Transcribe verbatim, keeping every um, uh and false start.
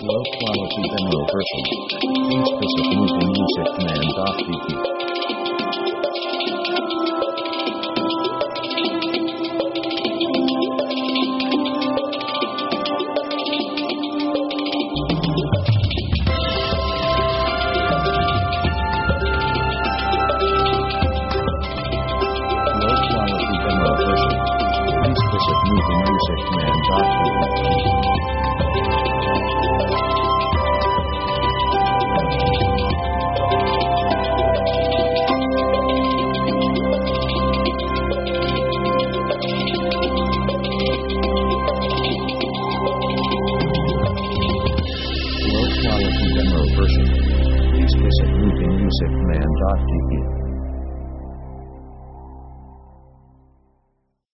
Low quality demo version. Please visit movie music command dot d p. Low quality demo version. Please visit movie music command dot d p. Low quality demo version. Please visit movie music command dot d p.